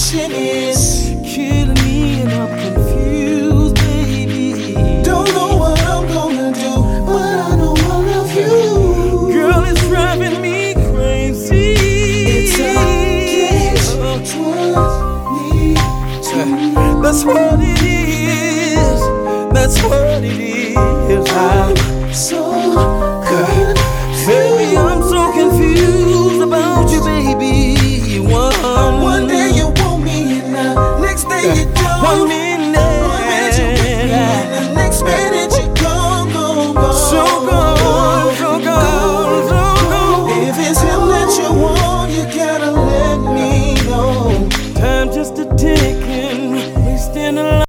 situation is killing me and I'm confused, baby. Don't know what I'm gonna do, but I know I love you. Girl, it's driving me crazy. It's a catch-22. That's what it is. That's what it is. I'm so good. Baby, I'm so confused about you, baby. One day you want me and the next day you don't. 1 minute, 1 minute you with me and the next minute you gone. so gone, so gone, so gone. If it's him that you want, you gotta let me know. Time just to tick